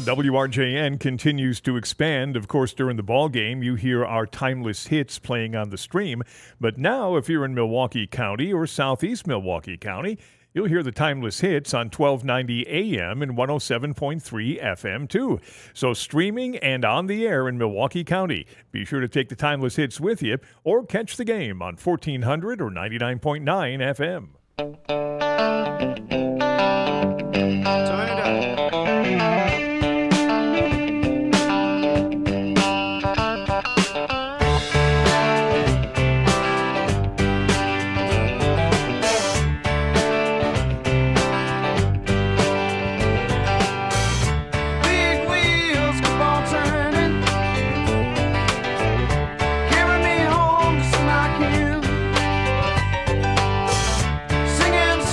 WRJN continues to expand. Of course, during the ball game, you hear our timeless hits playing on the stream. But now, if you're in Milwaukee County or southeast Milwaukee County, you'll hear the timeless hits on 1290 AM and 107.3 FM, too. So streaming and on the air in Milwaukee County. Be sure to take the timeless hits with you or catch the game on 1400 or 99.9 FM. Turn it up. Singing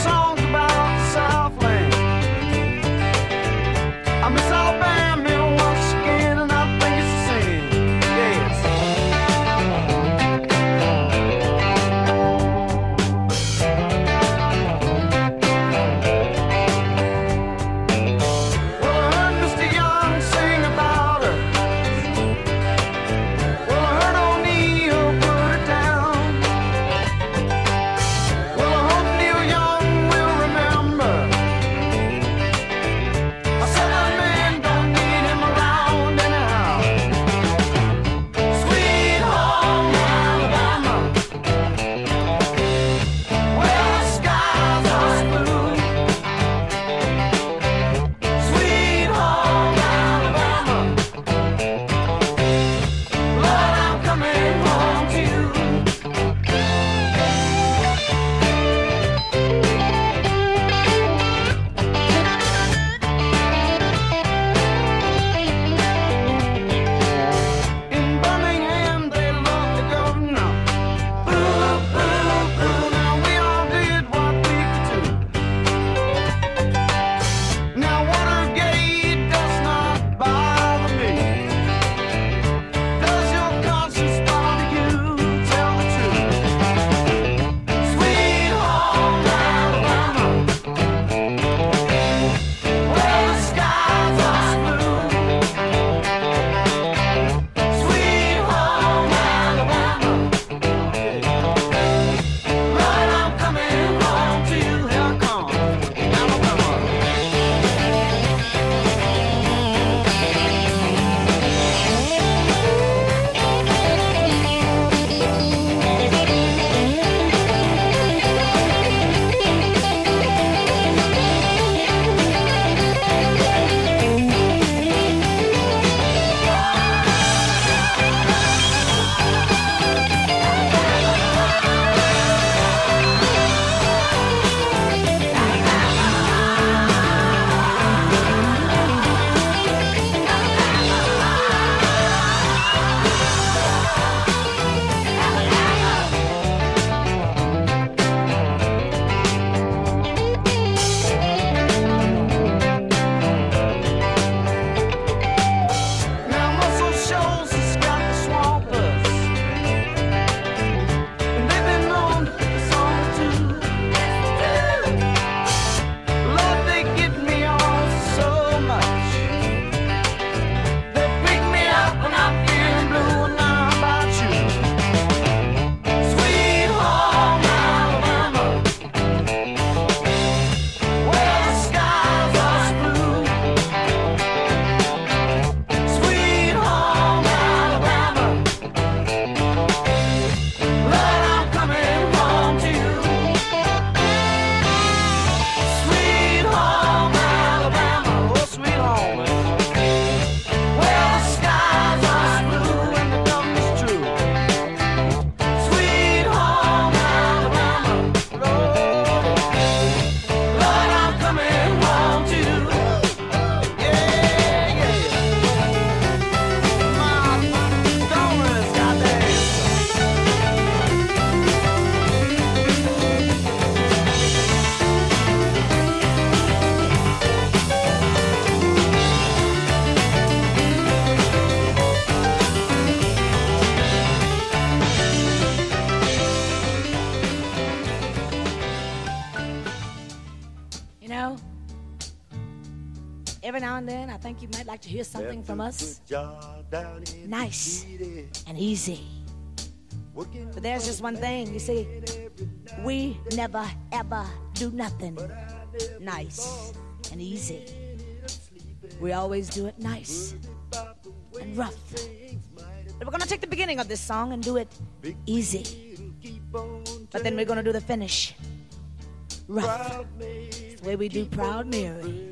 every now and then I think you might like to hear something from us. Nice and easy. But there's just one thing, you see, we never ever do nothing nice and easy. We always do it nice and rough. But we're gonna take the beginning of this song and do it easy. But then we're gonna do the finish rough. It's the way we do Proud Mary.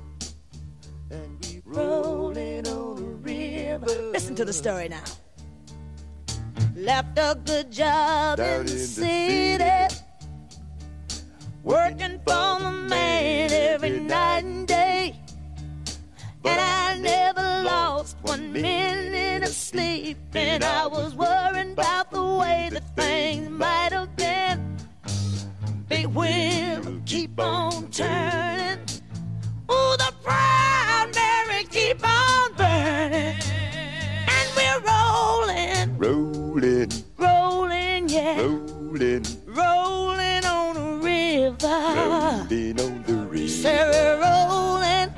Rolling on a river. Listen to the story now. Left a good job in the city, working for the man every night and day. And I never lost 1 minute of sleep, and I was worrying about the way that things might have been. Big wheel keep on turning. Ooh, the Proud Mary keep on burning. And we're rolling, rolling, yeah, rolling on a river. Rolling on the river. Say we're rolling,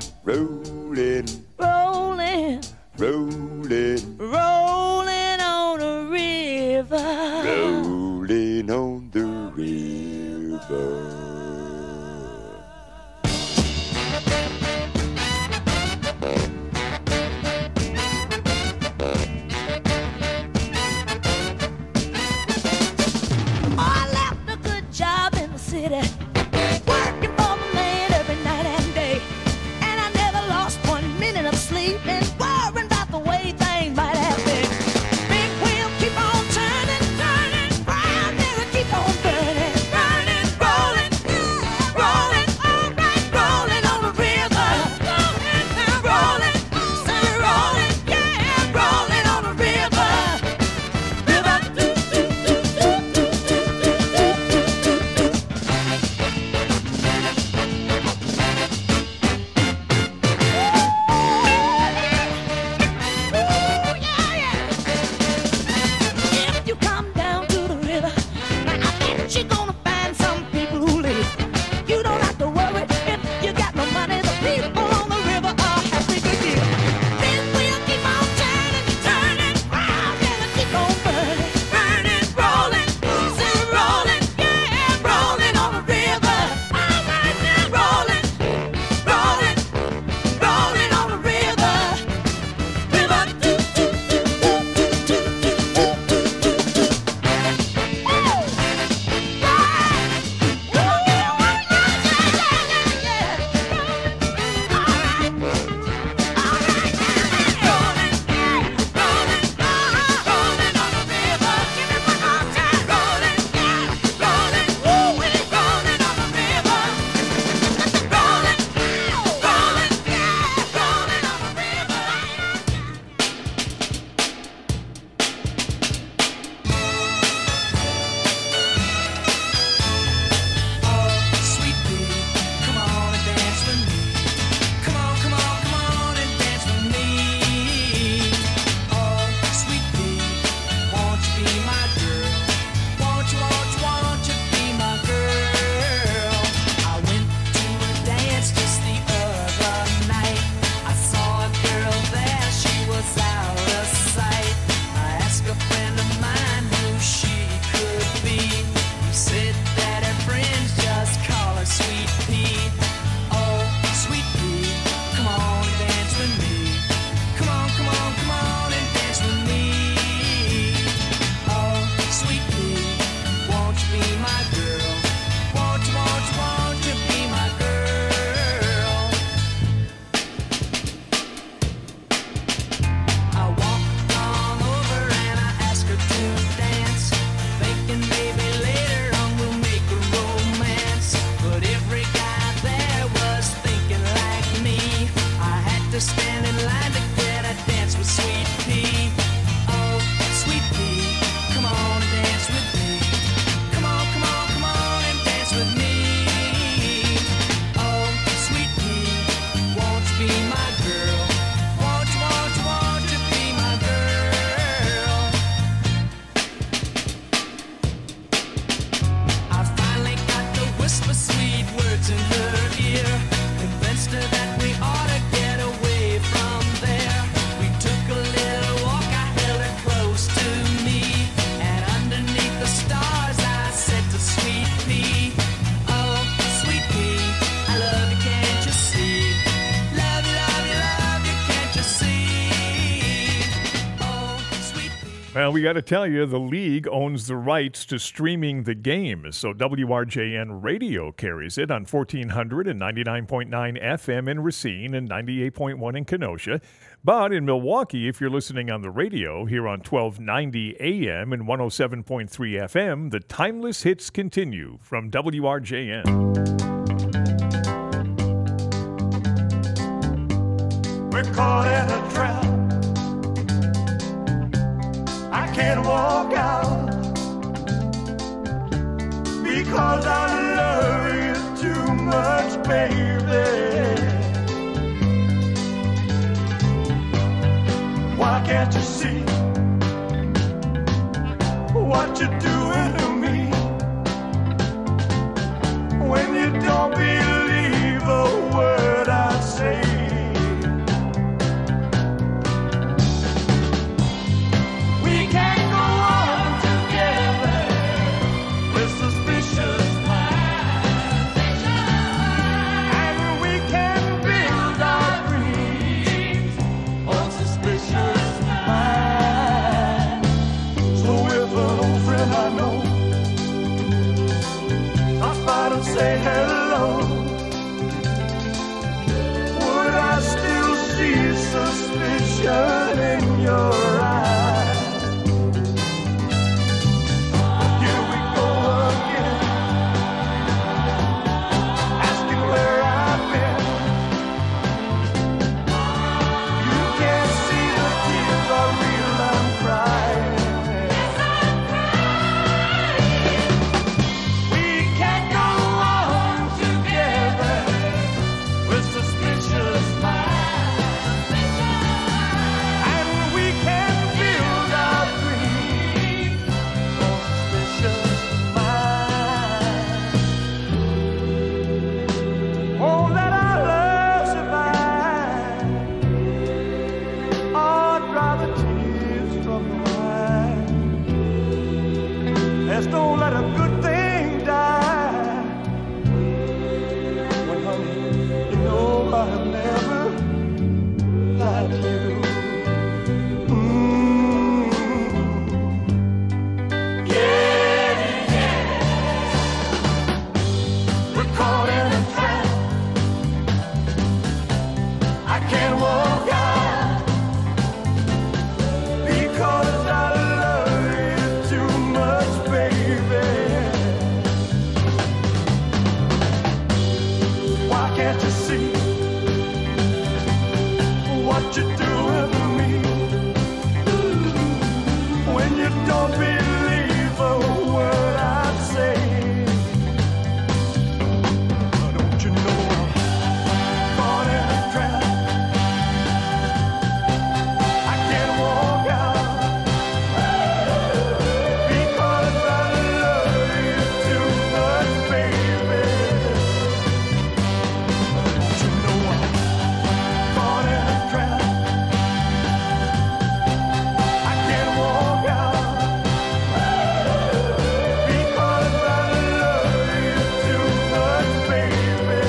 rolling, rolling on a river. Rolling on the river. Working for the man every night and day. And I never lost 1 minute of sleep, and worrying about the way things might have been. Big wheel keep on turning, turning. Proud Mary keep on burning, burning, rolling, rolling, all right, rolling on the river. Rolling, say rolling, yeah, rolling on the river. River, do, do, do, do, do, do, do, do, do, do. If you come down to the river, I bet you're gonna find some people who live. You don't have to worry if you got no money. The people on the river are happy to give. This wheel keep on turning, turning. Proud Mary keep on burning, burning, rolling, still rolling, yeah, rolling on the river. All right now, rolling, rolling, rolling on the river. River, do, do, do, do, do, do, do, do, do, do, do. Woo! Sweet pea, come on and dance with me. Come on, come on, come on and dance with me. Oh, sweet pea, won't you be my girl? Won't you, won't you, won't you be my girl? I went to a dance just the other night. I saw a girl there, she was out of sight. I asked a friend of mine who she could be. He said that her friends just call her Sweet Pea. Oh, Sweet Pea, come on and dance with me. Come on, come on, come on and dance with me. Oh, Sweet Pea, won't you be my girl? Won't you, won't you, won't you be my girl? I walked on over and I asked her to dance, thinking maybe later on we'll make a romance. But every guy there was thinking like me. I had to stand in line to get a dance with Sweet Pea. Oh, Sweet Pea, come on and dance with me. Come on, come on, come on and dance with me. Oh, Sweet Pea, won't you be my girl? Won't you, won't you, won't you be my girl? I finally got to whisper sweet words in her ear, convinced her that we ought to get Well, we got to tell you, the league owns the rights to streaming the game, so WRJN Radio carries it on 1400 and 99.9 FM in Racine and 98.1 in Kenosha. But in Milwaukee, if you're listening on the radio here on 1290 AM and 107.3 FM, the timeless hits continue from WRJN. We're caught in a trap. I can't walk out because I love you too much, baby. Why can't you see what you're doing to me when you don't believe a word I say? Say hello. Would I still see suspicion in your eyes? Here we go again, asking where I've been. You can't see the tears are real, I'm crying. Don't let a good thing die. When honey, you know I've never lied to you. Yeah, yeah. We're caught in a trap. I can't walk out because I love you too much, baby. Why can't you see what you're doing to me when you don't believe a word I say? Don't you know I'm caught in a trap? I can't walk out because I love you too much, baby. Don't you know I'm caught in a trap? I can't walk out because I love you too much, baby.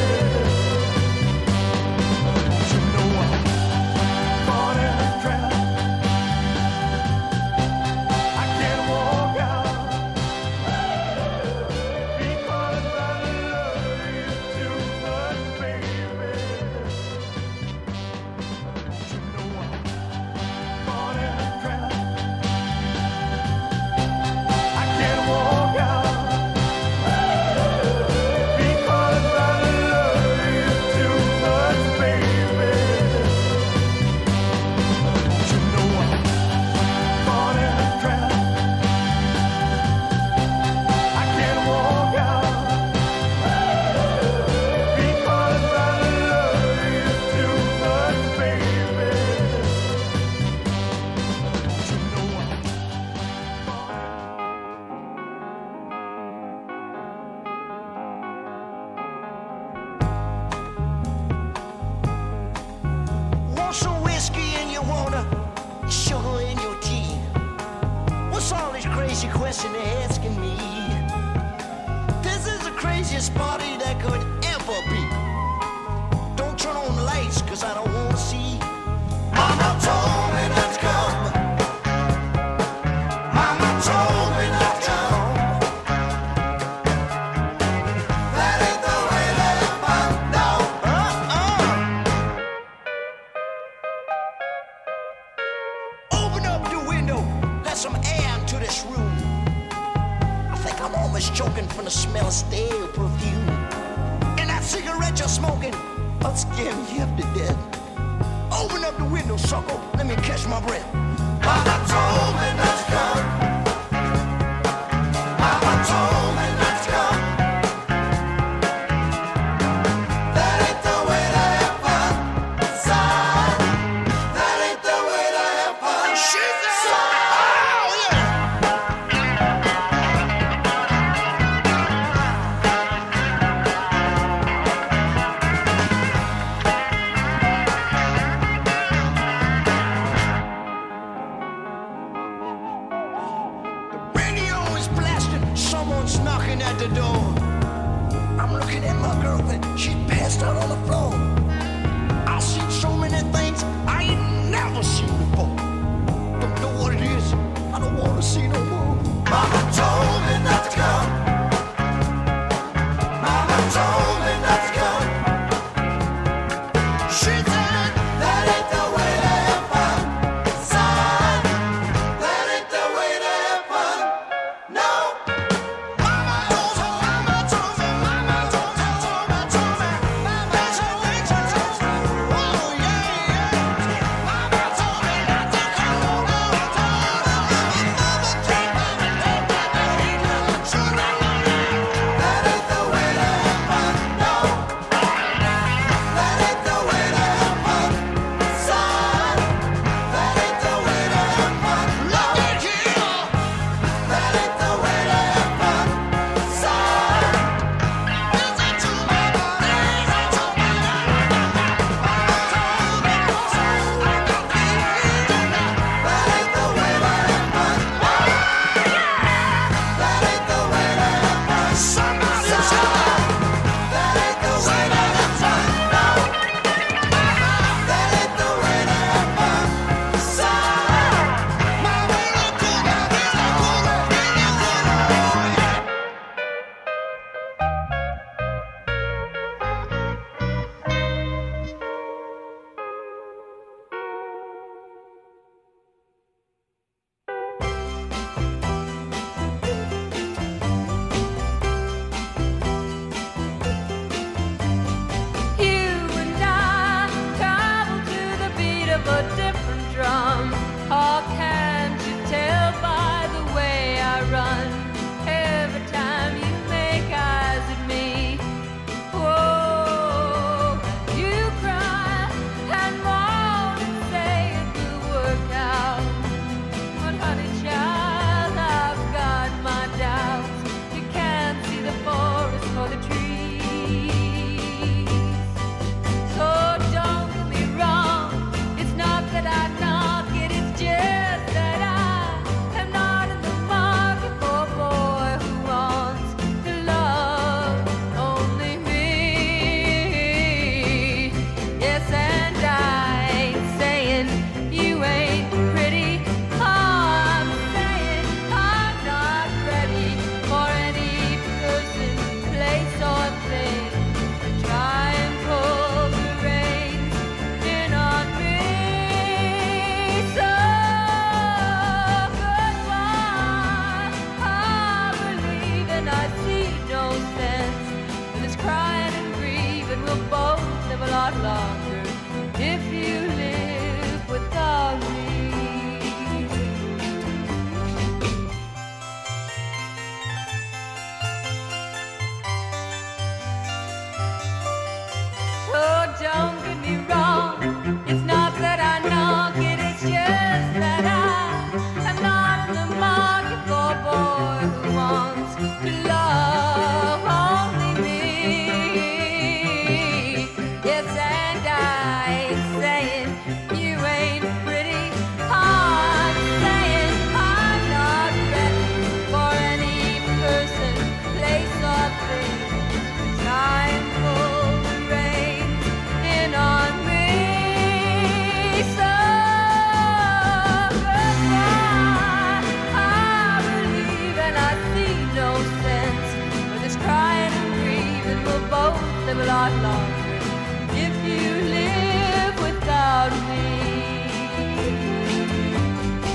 Don't you know I'm caught in a trap? I can't walk out because I love you too much, baby. Don't you know I'm caught in a trap? I can't walk out because I love you too much, baby. Don't you know I'm caught in a trap? I can't walk out because I love you too much, baby. Don't you know I'm Want some whiskey in your water, sugar in your tea? What's all this crazy question they're asking me? This is the craziest party that could ever be. Don't turn on the lights, cause I don't wanna see. Mama told me not to come. smell of stale perfume. And that cigarette you're smoking, I'll scare me half to death. Open up the window, sucker, let me catch my breath. Mama told me not to come. Mama told me not to come. That ain't the way to have fun, son. That ain't the way to have fun. She said, oh yeah. Someone's knocking at the door. I'm looking at my girlfriend. She passed out on the floor. I've seen so many things I ain't never seen before. Don't know what it is. I don't want to see no more. Mama told me not to come. Mama told me not to come. She said that ain't the way to have fun, son. That ain't the way to have fun. No.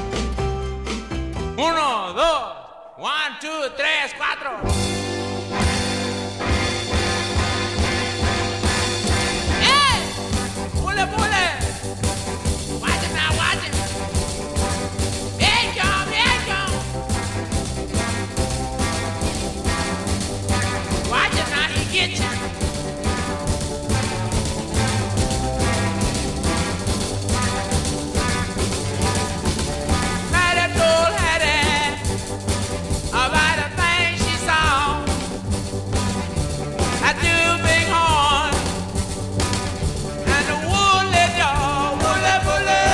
Uno, dos, 1, 2, 3, 4. get you. Mighty told Hattie about the thing she saw. I do big horn and the woolly jaw, woolly bully,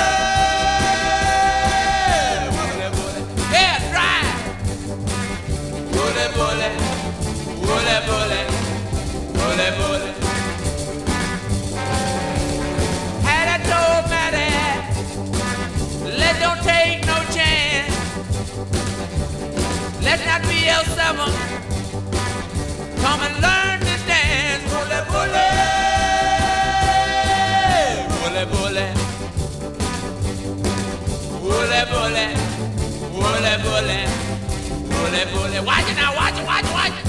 woolly bully, yeah, dry, woolly bully, woolly bully, woolly bully. Had I told Maddie, let's don't take no chance. Let's not be L7. Come and learn to dance, bully, bully, bully, bully, bully, bully, bully, bully, bully, bully. Watch it now, watch it, watch it, watch it.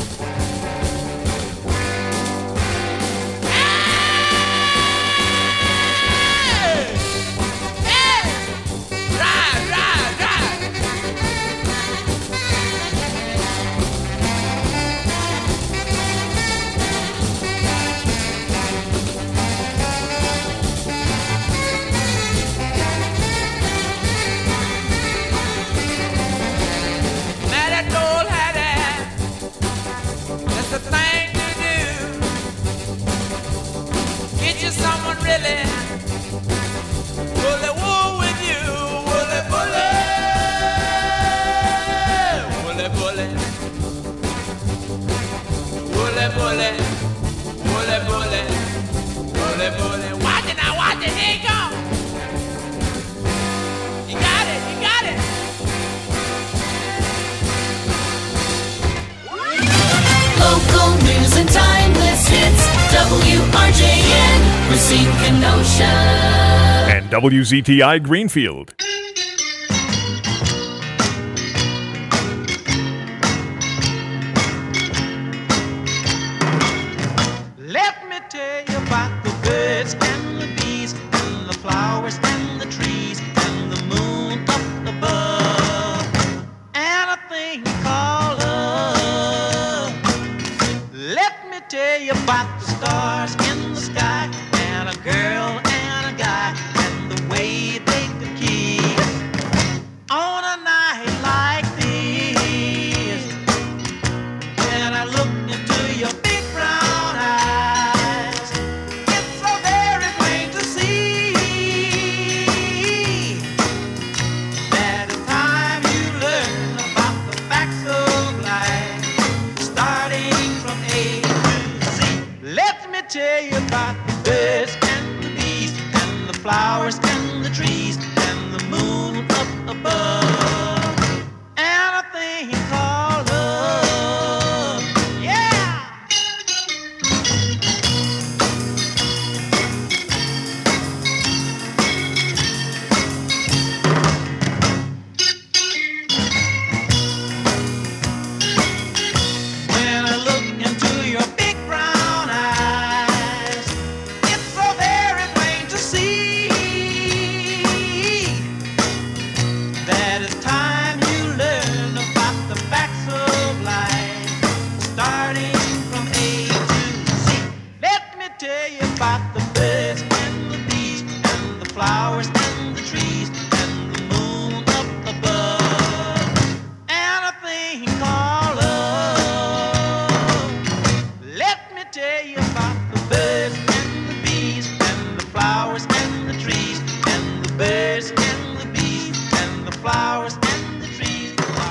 Hey! Hey! Drive, drive, drive. Maddie told Hattie, that's the thing to do. Get you someone really bully wool with you, bully, bully, bully, bully, bully, bully, bully, bully, bully, bully. Watch it now, watch it, here you go. You got it, you got it. Local news and timeless hits. WRJN, Racine Kenosha. And WZTI Greenfield. Let me tell you about the birds and the bees and the flowers and the trees and the moon up above and a thing called love. Let me tell you about the stars in the sky and a girl and a guy and the way they could kiss on a night like this. When I look into your big brown eyes, it's so very plain to see that it's time you learn about the facts of life, starting from A to Z. Let me tell you about the birds and the bees and the flowers and the trees and the moon up above and a thing called love. Yeah! When I look into your big brown eyes, it's so very plain to see that it's time you learn about the facts of life, starting from A to Z. Let me tell you about the birds and the bees and the flowers and the trees and the moon up above and a thing called love. Let me tell you about the birds and the bees and the flowers and the trees and the birds and the bees and the flowers and the trees.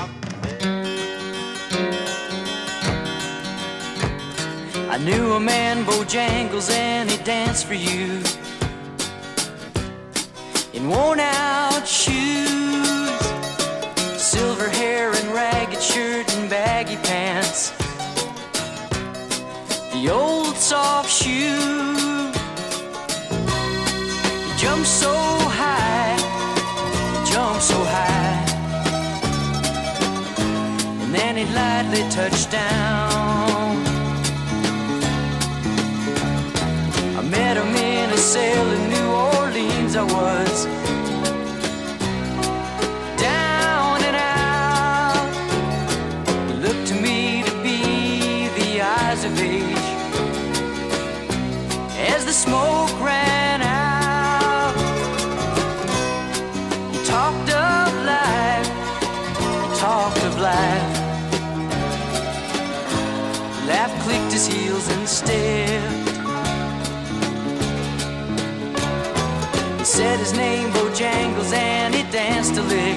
I knew a man, Bojangles, and he danced for you in worn out shoes, silver hair and ragged shirt and baggy pants, the old soft shoe. He jumped so high, jumped so high, and then he lightly touched down. I met him in a cell in New Orleans. I was down and out. He looked to me to be the eyes of age, the smoke ran out. He talked of life, he talked of life. Laugh clicked his heels and stepped. He said his name, Bojangles, and he danced a lick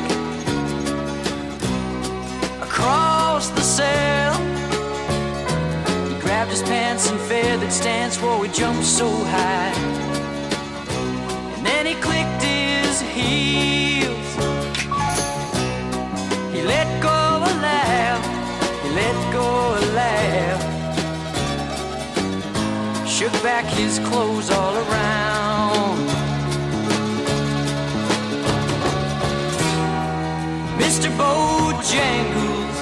across the cell. He grabbed his pants and feathered stance, whoa, he jumped so high. And then he clicked his heels. He let go a laugh, he let go a laugh. Shook back his clothes all around. Mr. Bojangles,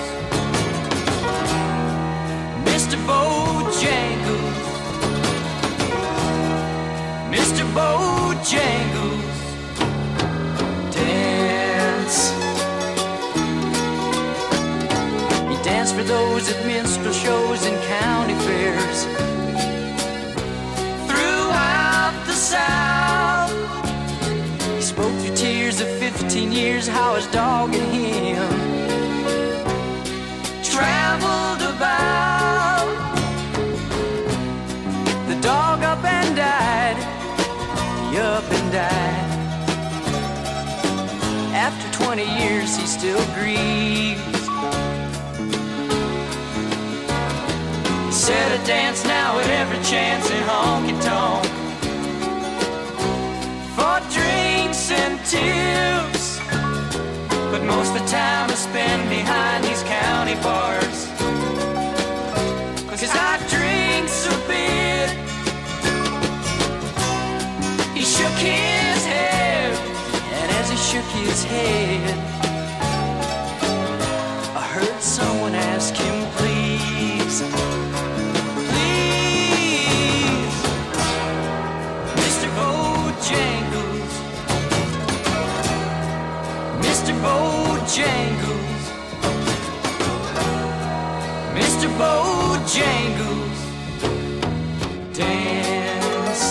Mr. Bojangles, Mr. Bojangles, dance. He danced for those at minstrel shows and county fairs throughout the South. He spoke through tears of 15 years, how his dog and him traveled about. The dog up and died, he up and died. After 20 years he still grieves. He said I dance now at every chance in honky-tonk for drinks and tips, but most of the time I spend behind these county bars, 'cause I drinks a bit. He shook his head, and as he shook his head, I heard someone ask him, please, please, Mr. Bojangles, Mr. Bojangles, Mr. Bojangles, dance.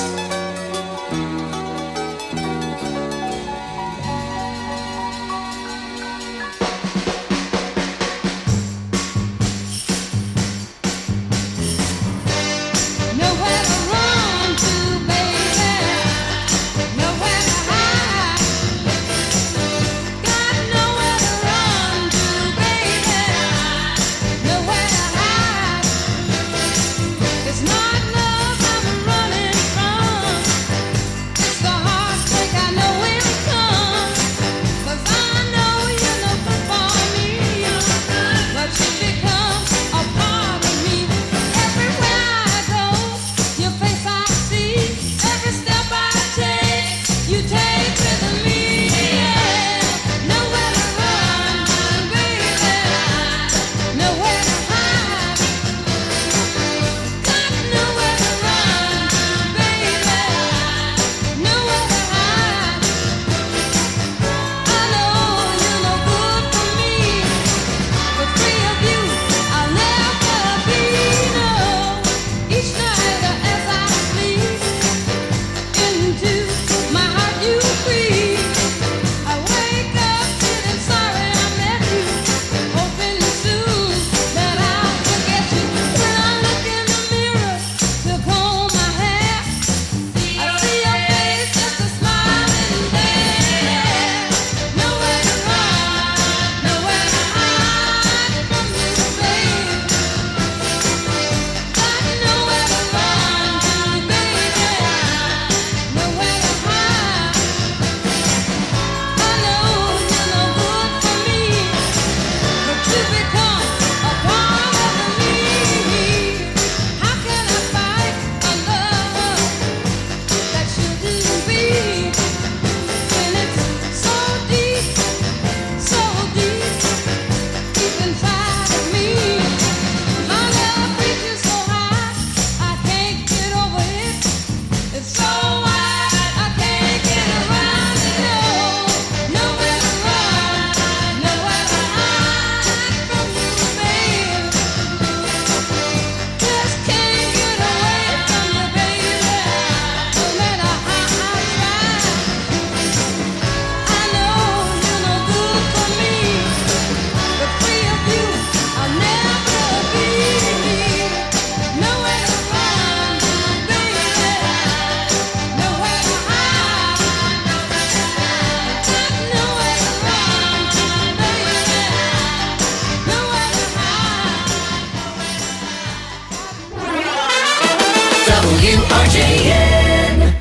WRJN.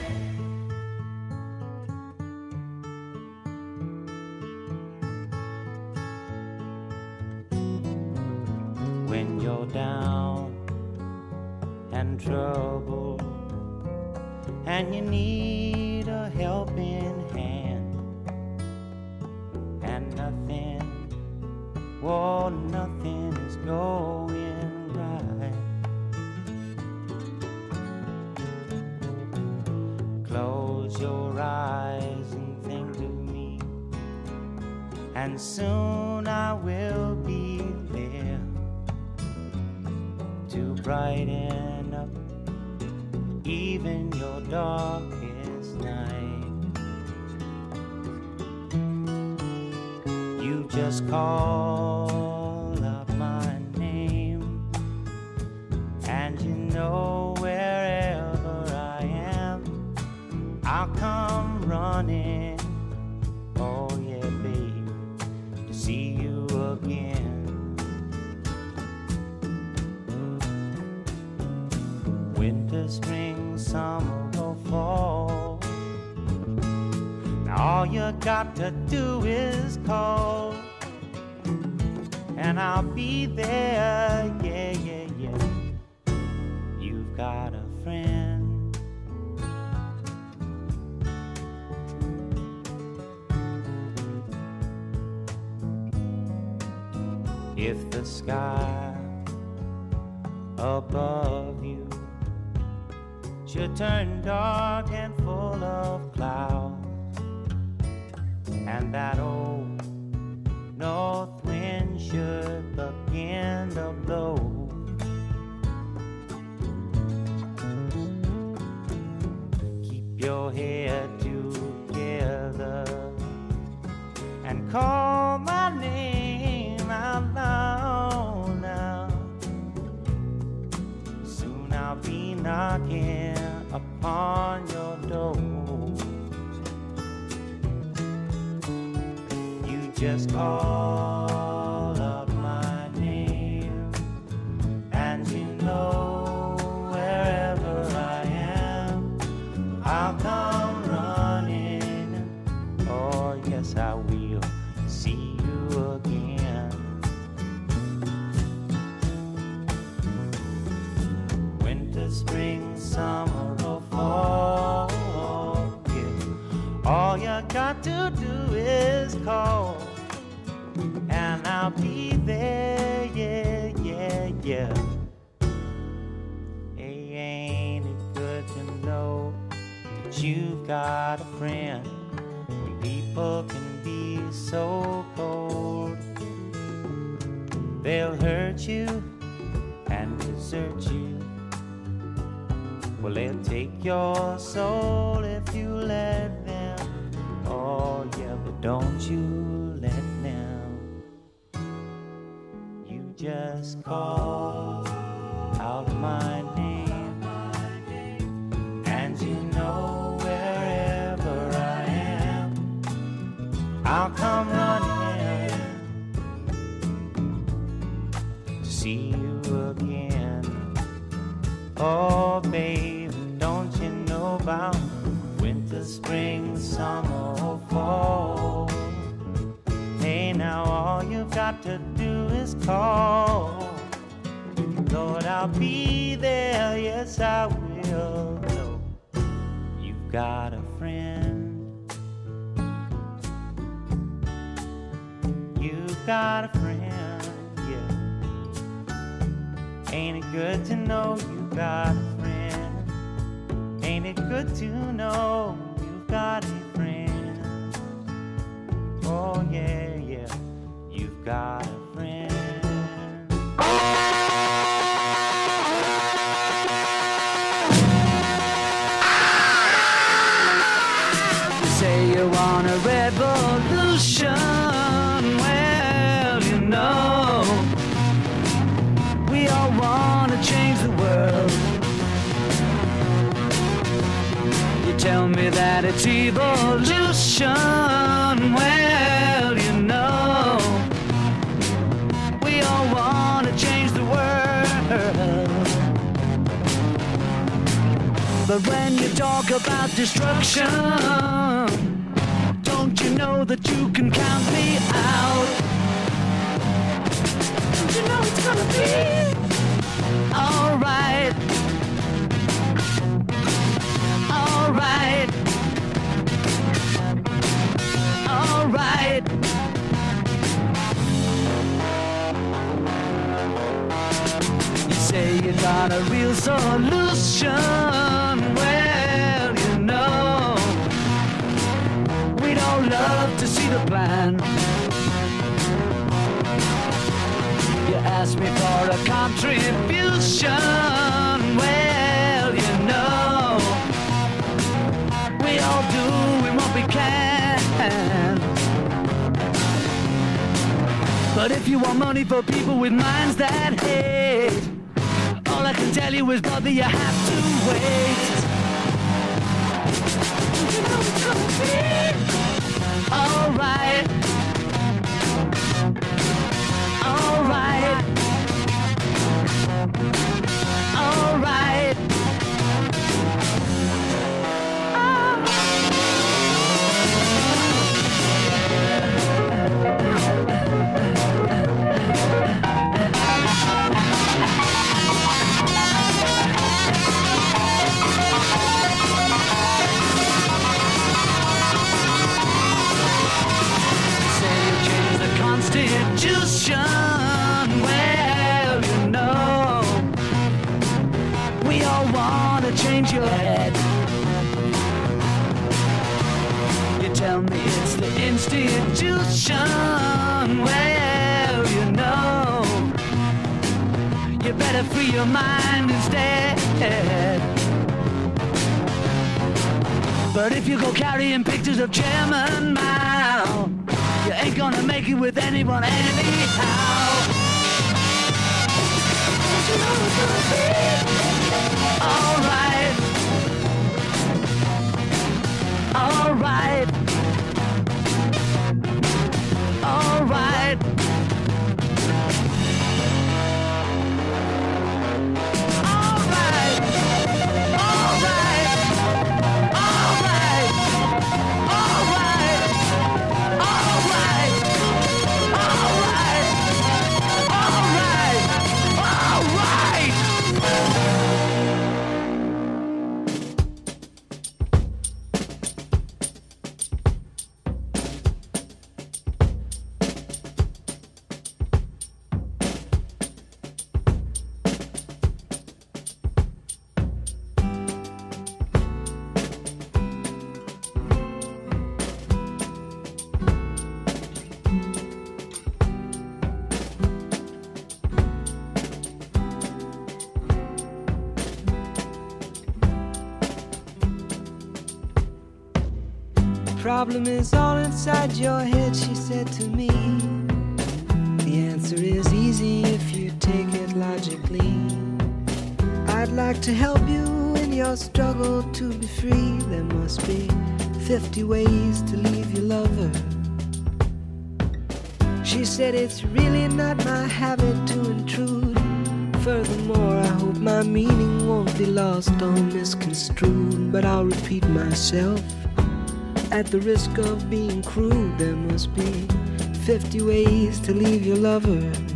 When you're down and troubled and you need a helping hand and nothing is going right. Close your eyes and think of me, and soon I will be there to brighten up even your darkest night. You just call up my name, and you know wherever I am, I'll come running. Oh yeah, babe, to see you again. Winter, spring, summer, or fall, now all you got to do is call, and I'll be there. Yeah, yeah, yeah. You've got a friend. If the sky above you should turn dark and full of clouds, and that old north wind should begin to blow, keep your head together and call my name out loud now. Soon I'll be knocking upon your door. You just call up my name, and you know wherever I am, I'll come running. Oh yes, I will see you again. Winter, spring, summer, or fall, yeah. All you got to do is call, and I'll be there. Yeah, yeah, yeah. Hey, ain't it good to know that you've got a friend when people can be so cold? They'll hurt you and desert you. Well, they'll take your soul if you let them. Oh, yeah, but don't you let them. You just call out my name, and you know wherever I am, I'll come running to see you again. Oh, baby, don't you know about winter, spring, summer, or fall? Hey, now all you've got to do is call. Lord, I'll be there, yes, I will. No, you've got a friend. You've got a friend, yeah. Ain't it good to know you've got a friend? Ain't it good to know you've got a friend? Oh yeah, yeah, you've got a friend. You say you want a revolution. Well, you know, we all want to change the world. You tell me that it's evolution. Well, you know, we all want to change the world. But when you talk about destruction, don't you know that you can count me out? Don't you know it's gonna be alright? Alright. Alright. You say you got a real solution. Well, you know, we don't love to see the plan. You ask me for a contribution. Well, you know, we all do what we can. But if you want money for people with minds that hate, all I can tell you is, brother, you have to wait. You know it's gonna be alright. Alright. Alright. Constitution, well, you know, we all want to change your head. You tell me it's the institution, well, you know, you better free your mind instead. But if you go carrying pictures of Chairman Mao, you ain't gonna make it with anyone anyhow. Don't you know it's gonna be alright. Alright. Alright. Problem is all inside your head, she said to me. The answer is easy if you take it logically. I'd like to help you in your struggle to be free. There must be 50 ways to leave your lover. She said it's really not my habit to intrude. Furthermore, I hope my meaning won't be lost or misconstrued. But I'll repeat myself. At the risk of being crude, there must be 50 ways to leave your lover.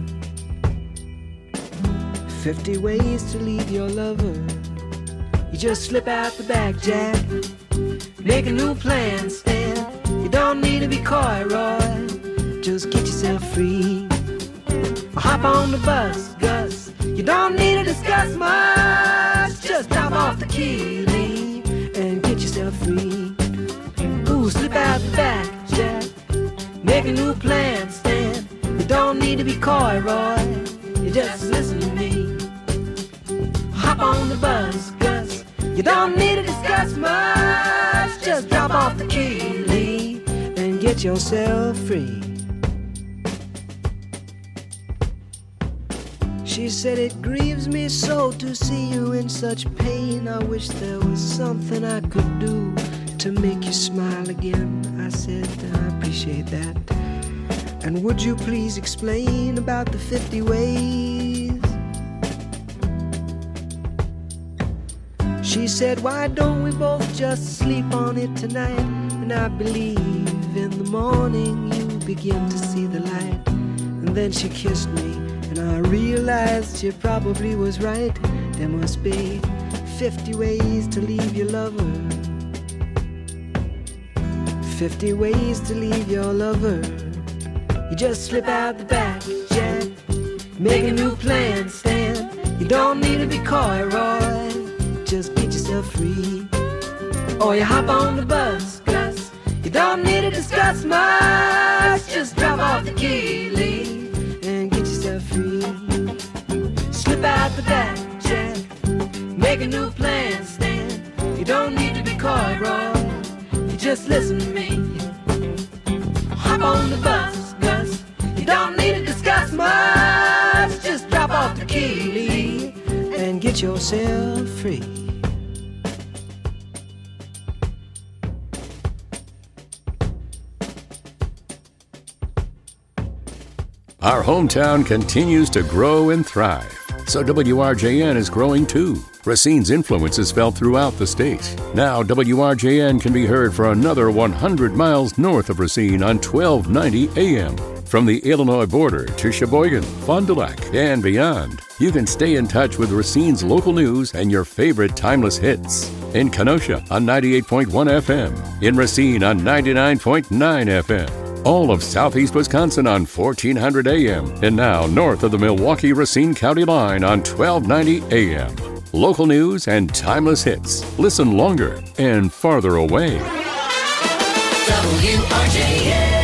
50 ways to leave your lover. You just slip out the back, Jack. Make a new plan, Stan. You don't need to be coy, Roy. Just get yourself free. Or hop on the bus, Gus. You don't need to discuss much. Just drop off the key, Lee, and get yourself free. Slip out the back, Jack. Make a new plan, Stan. You don't need to be coy, Roy. You just listen to me. Hop on the bus, Gus. You don't need to discuss much. Just drop off the key, Lee, and get yourself free. She said it grieves me so to see you in such pain. I wish there was something I could do to make you smile again. I said, I appreciate that. And would you please explain about the 50 ways? She said, why don't we both just sleep on it tonight? And I believe in the morning you begin to see the light. And then she kissed me, and I realized she probably was right. There must be 50 ways to leave your lover. 50 ways to leave your lover. You just slip out the back, Jack. Make a new plan, Stan. You don't need to be coy, Roy. Just get yourself free. Or you hop on the bus, Gus. You don't need to discuss much. Just drop off the key, Lee, and get yourself free. Slip out the back, Jack. Make a new plan, Stan. You don't need to be coy, Roy. You just listen to me. Hop on the bus, Gus. You don't need to discuss much. Just drop off the key, Lee, and get yourself free. Our hometown continues to grow and thrive, so WRJN is growing too. Racine's influence is felt throughout the state. Now WRJN can be heard for another 100 miles north of Racine on 1290 AM. From the Illinois border to Sheboygan, Fond du Lac, and beyond, you can stay in touch with Racine's local news and your favorite timeless hits. In Kenosha on 98.1 FM, in Racine on 99.9 FM. All of southeast Wisconsin on 1400 AM, and now north of the Milwaukee-Racine County line on 1290 AM. Local news and timeless hits. Listen longer and farther away. WRJN.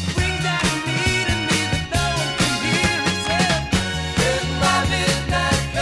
There's my midnight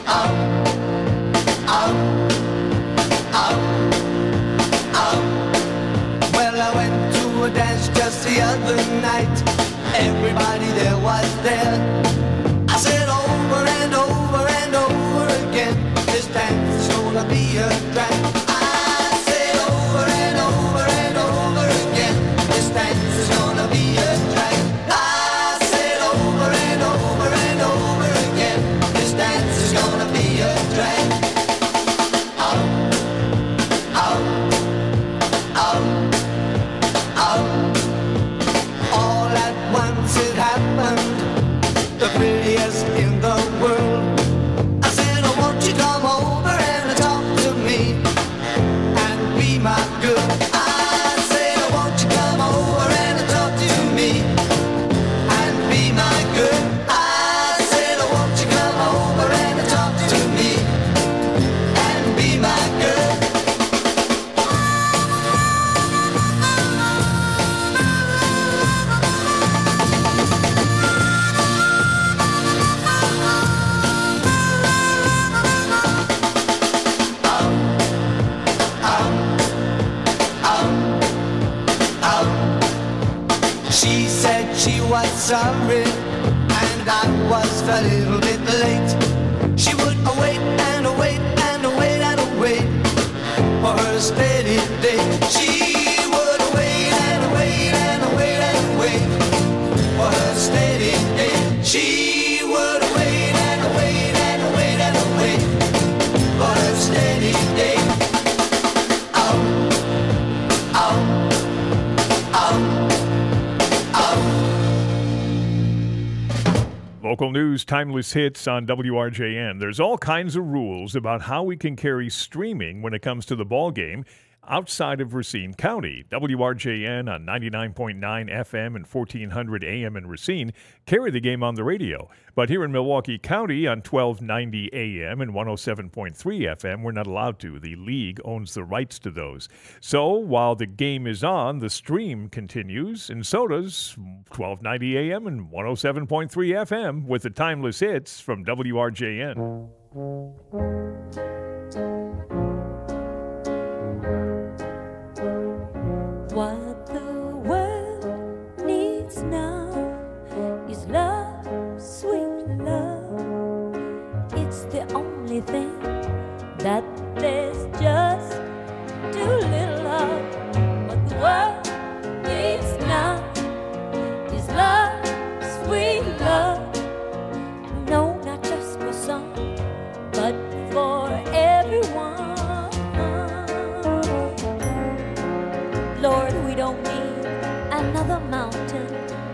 Well, I went to a dance just the other night. Everybody there was there. I said over and over and over again, this dance is gonna be a drag. I said over and over and over again, this dance is gonna be a drag. I said over and over and over again, this dance is gonna be a drag. All at once it happened, the prettiest in the world. I said, oh, won't you come over and talk to me and be my girl? I said, oh, won't you come over and talk to me and be my girl? I said, oh, won't you come over and talk to me and be my girl? She said she was sorry, and I was a little bit late. She would wait and wait and wait and wait for her steady day. She would wait and wait and wait and wait for her steady day. She would wait and wait and wait and wait for her steady day. Local news, timeless hits on WRJN. There's all kinds of rules about how we can carry streaming when it comes to the ball game outside of Racine County. WRJN on 99.9 FM and 1400 AM in Racine carry the game on the radio. But here in Milwaukee County on 1290 AM and 107.3 FM, we're not allowed to. The league owns the rights to those. So while the game is on, the stream continues, and so does 1290 AM and 107.3 FM with the timeless hits from WRJN. What the world needs now is love, sweet love. It's the only thing that there's just too little of. What the world needs now is love, sweet love. No, not just for some, but for everyone. Lord, we don't need another mountain.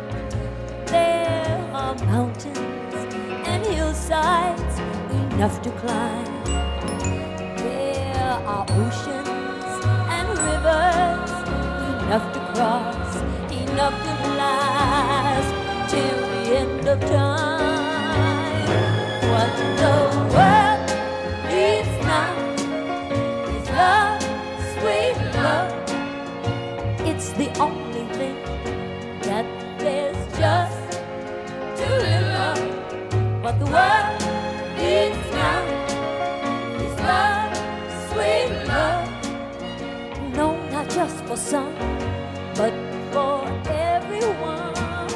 There are mountains and hillsides enough to climb. There are oceans and rivers enough to cross, enough to last till the end of time. What the world needs now is love, sweet love. It's the only thing that there's just too little of. What the world needs now is love, sweet love. No, not just for some, but for everyone.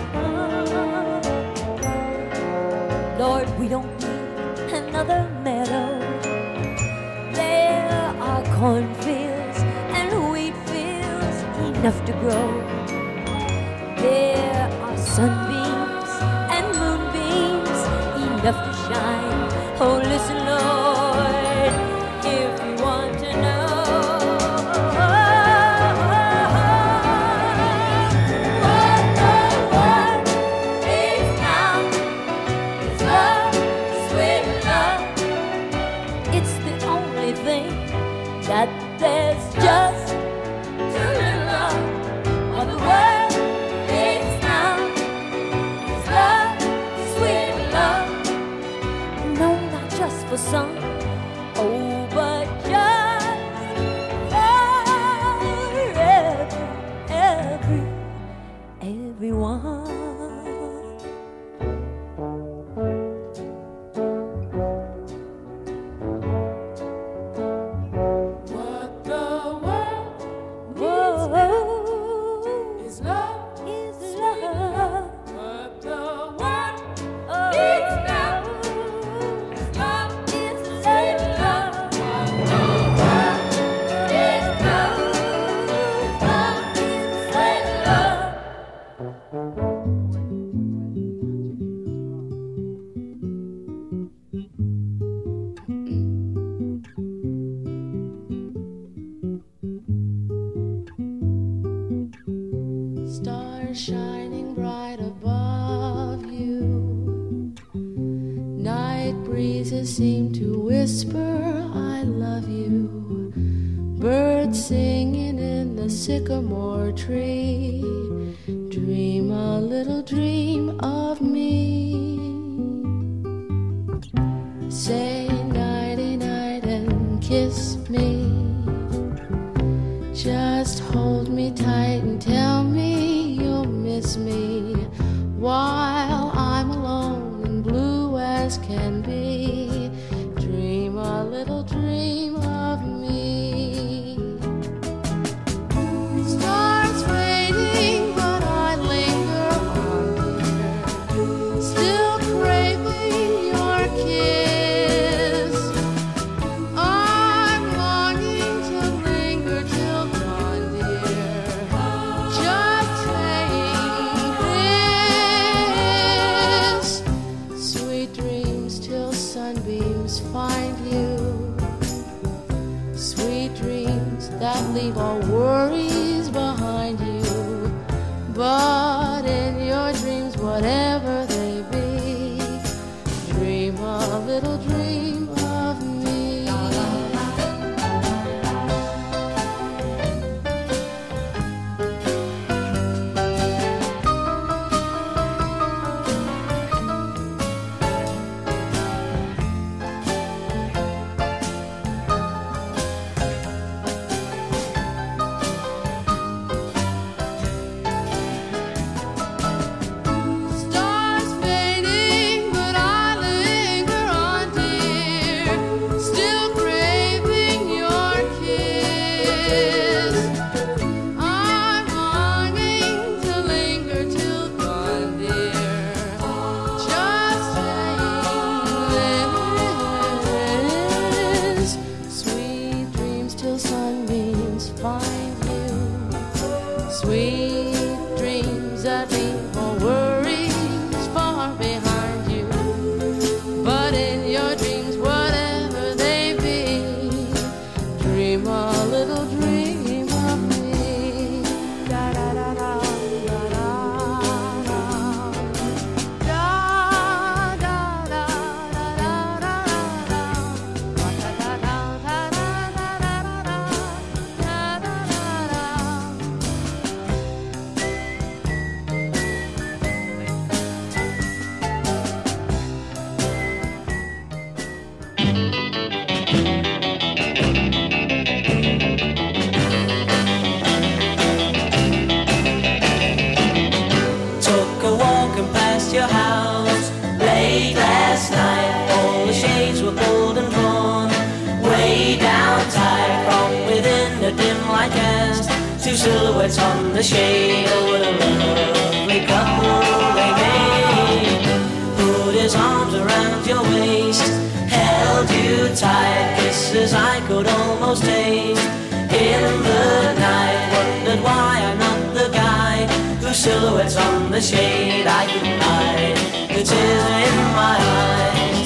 Lord, we don't need another meadow. There are cornfields and wheat fields enough to grow. There are sunbeams and moonbeams enough to shine. Oh, listen, Lord, if you want to know what the world needs now is love, sweet love. It's the only thing that there's just too little of. What the world needs now is love, sweet love. No, not just for some, oh, but just for everyone. breezes seem to whisper, I love you. Birds singing in the sycamore tree. Dream a little dream of me. Say nighty night and kiss me. Just hold me tight and tell me you'll miss me while I'm alone and blue as can be. Dream a little dream of me. Stars fading, but I linger on, dear. Still craving your kiss. I'm longing to linger till dawn, dear. Just saying this. Sweet dreams till sunbeams find you. Sweet dreams that leave all worries behind you. But in your dreams, whatever they be, dream a little dream of me. Stars fading, but I linger on, dear. Still craving your kiss. I'm longing to linger till dawn, dear. Just saying this. Sweet dreams till sunbeams find you. Sweet dreams that leave all worries far behind you. But in your dreams, whatever they be, dream a little dream of me. Da da da da da da da. Da da da da da da da. Da da da da da da da da. Da da da da. Took a walk and past your house late last night. All the shades were pulled and drawn way down tight. From within the dim light cast two silhouettes on the shade. Oh, what a lovely couple they made. Put his arms around your waist, held you tight. Kisses I could almost taste in the night. Wondered why I'm not the guy whose silhouettes on the shade I can hide. The tears in my eyes.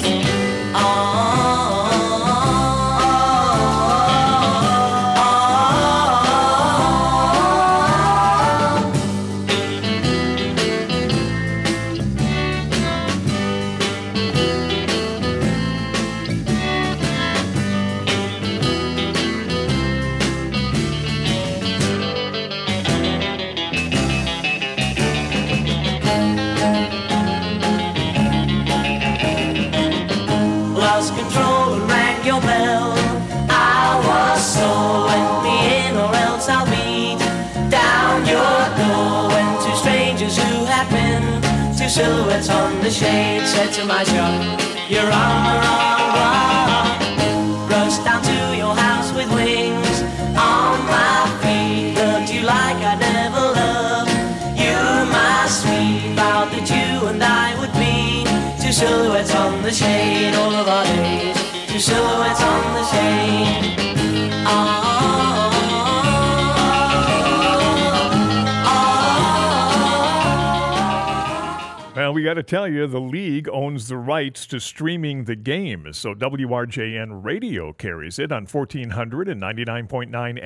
Lost control and rang your bell. I was so let me in or else I'll beat down your door. When two strangers who had been two silhouettes on the shade said to my shop, you're on the wrong one. Rushed down to your house with wings on my feet. Loved you like I never loved you, my sweet. Vowed that you and I would be two silhouettes on the shade all of our days. Two silhouettes on the shade. Well, we got to tell you, the league owns the rights to streaming the game, so WRJN Radio carries it on 1400 and 99.9